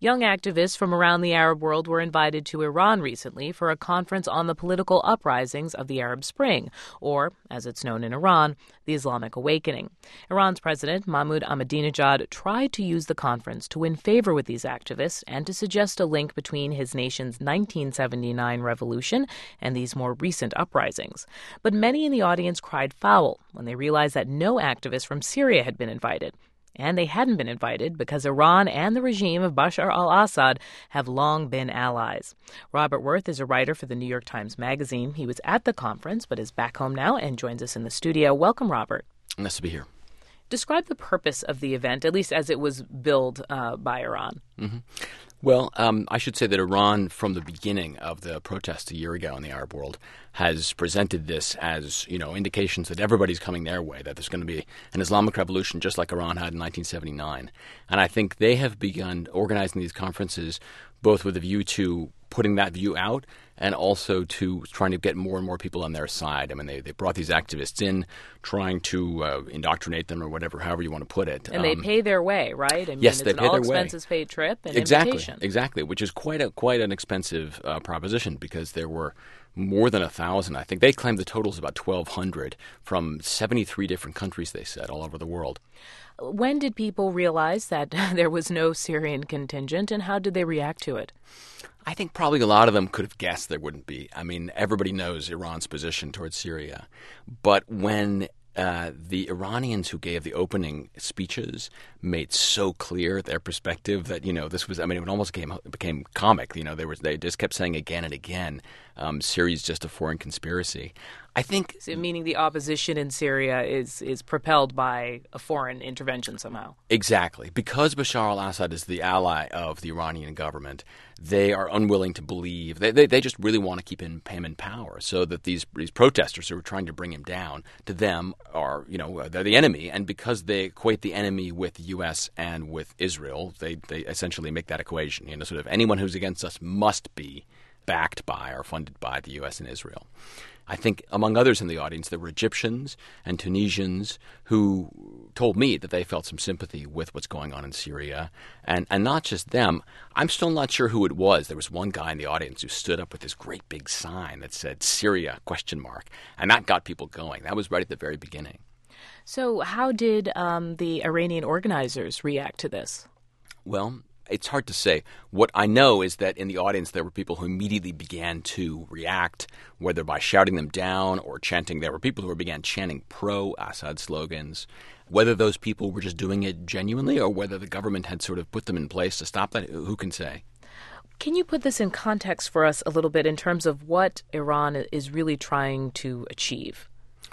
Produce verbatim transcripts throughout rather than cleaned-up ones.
Young activists from around the Arab world were invited to Iran recently for a conference on the political uprisings of the Arab Spring, or, as it's known in Iran, the Islamic Awakening. Iran's President Mahmoud Ahmadinejad tried to use the conference to win favor with these activists and to suggest a link between his nation's nineteen seventy-nine revolution and these more recent uprisings. But many in the audience cried foul when they realized that no activists from Syria had been invited. And they hadn't been invited because Iran and the regime of Bashar al-Assad have long been allies. Robert Worth is a writer for the New York Times Magazine. He was at the conference but is back home now and joins us in the studio. Welcome, Robert. Nice to be here. Describe the purpose of the event, at least as it was billed uh, by Iran. Mm-hmm. Well, um, I should say that Iran, from the beginning of the protests a year ago in the Arab world, has presented this as, you know, indications that everybody's coming their way, that there's going to be an Islamic revolution just like Iran had in nineteen seventy-nine. And I think they have begun organizing these conferences both with a view to putting that view out and also to trying to get more and more people on their side. I mean, they, they brought these activists in, trying to uh, indoctrinate them or whatever, however you want to put it. And um, they pay their way, right? I mean, yes, it's they an pay their way. all-expenses paid trip and exactly, invitation. Exactly, which is quite a quite an expensive uh, proposition because there were more than a thousand. I think they claimed the total is about twelve hundred from seventy-three different countries, they said, all over the world. When did people realize that there was no Syrian contingent, and how did they react to it? I think probably a lot of them could have guessed there wouldn't be. I mean, everybody knows Iran's position towards Syria. But when uh, the Iranians who gave the opening speeches made so clear their perspective that, you know, this was, I mean, it almost became, became comic. You know, they, were, they just kept saying again and again, um, Syria's just a foreign conspiracy. I think... So meaning the opposition in Syria is is propelled by a foreign intervention somehow. Exactly. Because Bashar al-Assad is the ally of the Iranian government, they are unwilling to believe. They they, they just really want to keep him, him in power so that these these protesters who are trying to bring him down, to them, are, you know, they're the enemy. And because they equate the enemy with the U S and with Israel, they, they essentially make that equation. You know, sort of anyone who's against us must be backed by or funded by the U S and Israel. I think among others in the audience, there were Egyptians and Tunisians who told me that they felt some sympathy with what's going on in Syria. And, and not just them. I'm still not sure who it was. There was one guy in the audience who stood up with this great big sign that said Syria, question mark. And that got people going. That was right at the very beginning. So how did um, the Iranian organizers react to this? Well, it's hard to say. What I know is that in the audience there were people who immediately began to react, whether by shouting them down or chanting. There were people who began chanting pro-Assad slogans. Whether those people were just doing it genuinely or whether the government had sort of put them in place to stop that, who can say? Can you put this in context for us a little bit in terms of what Iran is really trying to achieve?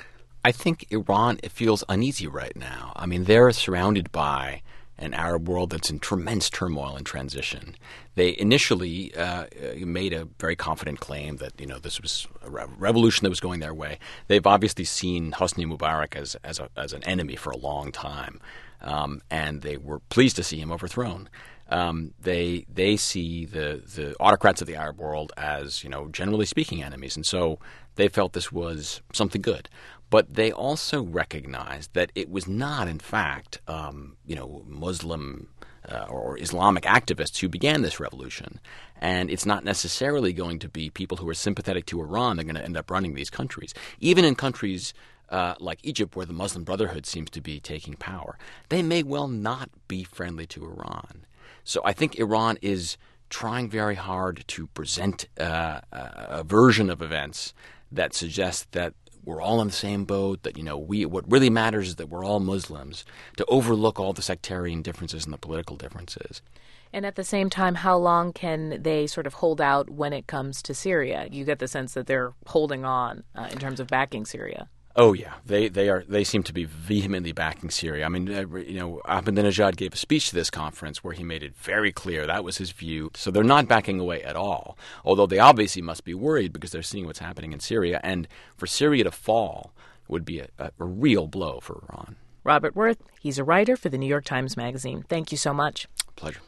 I think Iran it feels uneasy right now. I mean, they're surrounded by an Arab world that's in tremendous turmoil and transition. They initially uh, made a very confident claim that, you know, this was a re- revolution that was going their way. They've obviously seen Hosni Mubarak as as, a, as an enemy for a long time, um, and they were pleased to see him overthrown. Um, they they see the the autocrats of the Arab world as, you know, generally speaking, enemies, and so they felt this was something good. But they also recognized that it was not, in fact, um, you know, Muslim uh, or Islamic activists who began this revolution. And it's not necessarily going to be people who are sympathetic to Iran that are going to end up running these countries. Even in countries uh, like Egypt, where the Muslim Brotherhood seems to be taking power, they may well not be friendly to Iran. So I think Iran is trying very hard to present uh, a version of events that suggests that we're all in the same boat, that, you know, we what really matters is that we're all Muslims, to overlook all the sectarian differences and the political differences. And at the same time, how long can they sort of hold out when it comes to Syria? You get the sense that they're holding on uh, in terms of backing Syria. Oh, yeah. They they are. They seem to be vehemently backing Syria. I mean, uh, you know, Ahmadinejad gave a speech to this conference where he made it very clear that was his view. So they're not backing away at all, although they obviously must be worried because they're seeing what's happening in Syria. And for Syria to fall would be a, a, a real blow for Iran. Robert Worth, he's a writer for the New York Times Magazine. Thank you so much. Pleasure.